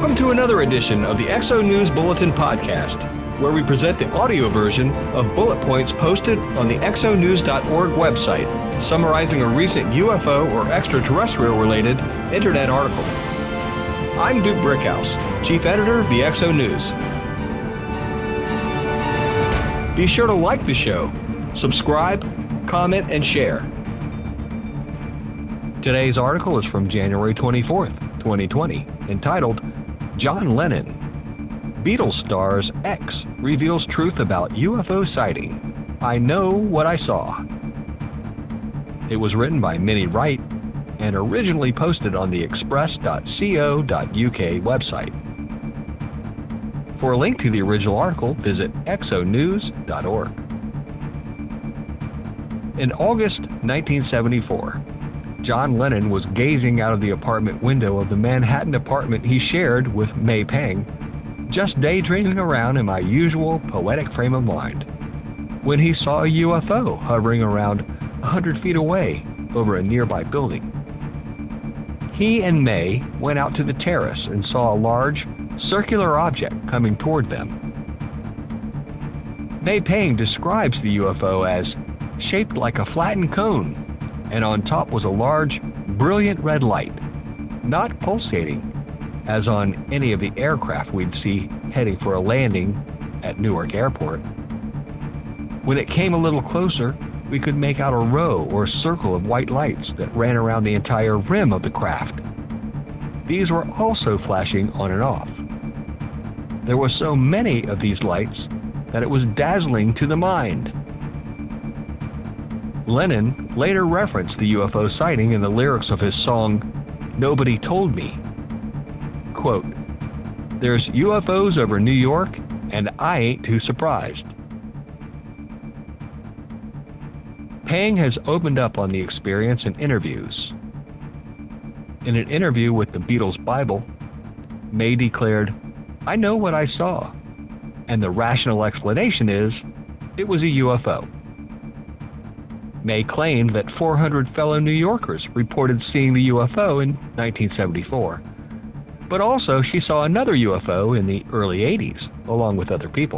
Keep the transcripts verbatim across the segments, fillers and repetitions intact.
Welcome to another edition of the X O News Bulletin Podcast, where we present the audio version of bullet points posted on the X O News dot org website, summarizing a recent U F O or extraterrestrial-related internet article. I'm Duke Brickhouse, Chief Editor of the X O News. Be sure to like the show, subscribe, comment, and share. Today's article is from January twenty-fourth, twenty twenty, entitled, John Lennon, Beatles stars X reveals truth about U F O sighting. I know what I saw. It was written by Minnie Wright and originally posted on the express dot co dot U K website. For a link to the original article, visit X O News dot org. In August nineteen seventy-four, John Lennon was gazing out of the apartment window of the Manhattan apartment he shared with May Pang, just daydreaming around in my usual poetic frame of mind, when he saw a U F O hovering around one hundred feet away over a nearby building. He and May went out to the terrace and saw a large, circular object coming toward them. May Pang describes the U F O as shaped like a flattened cone, and on top was a large, brilliant red light, not pulsating, as on any of the aircraft we'd see heading for a landing at Newark Airport. When it came a little closer, we could make out a row or circle of white lights that ran around the entire rim of the craft. These were also flashing on and off. There were so many of these lights that it was dazzling to the mind. Lennon later referenced the U F O sighting in the lyrics of his song, Nobody Told Me. Quote, "There's U F Os over New York, and I ain't too surprised." Pang has opened up on the experience in interviews. In an interview with the Beatles Bible, May declared, "I know what I saw, and the rational explanation is, it was a U F O." May claimed that four hundred fellow New Yorkers reported seeing the U F O in nineteen seventy-four, but also she saw another U F O in the early eighties, along with other people.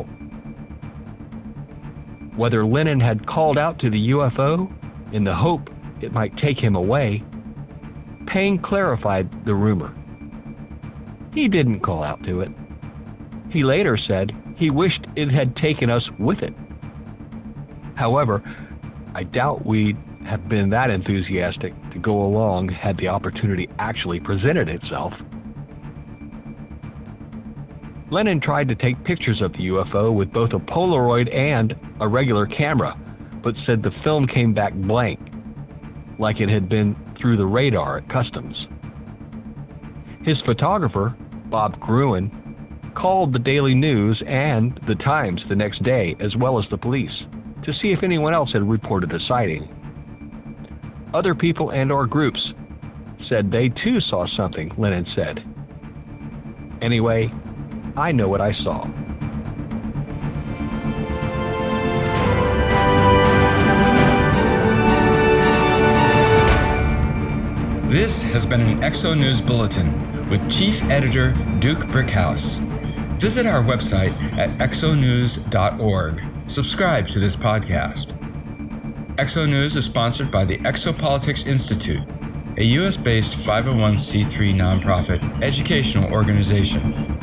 Whether Lennon had called out to the U F O in the hope it might take him away, Pang clarified the rumor. He didn't call out to it. He later said he wished it had taken us with it. However, I doubt we'd have been that enthusiastic to go along had the opportunity actually presented itself. Lennon tried to take pictures of the U F O with both a Polaroid and a regular camera, but said the film came back blank, like it had been through the radar at customs. His photographer, Bob Gruen, called the Daily News and the Times the next day, as well as the police, to see if anyone else had reported a sighting. Other people and or groups said they too saw something, Lennon said. Anyway, I know what I saw. This has been an X O News Bulletin with Chief Editor Duke Brickhouse. Visit our website at X O News dot org. Subscribe to this podcast. X O News is sponsored by the Exopolitics Institute, a U S-based five oh one c three nonprofit educational organization.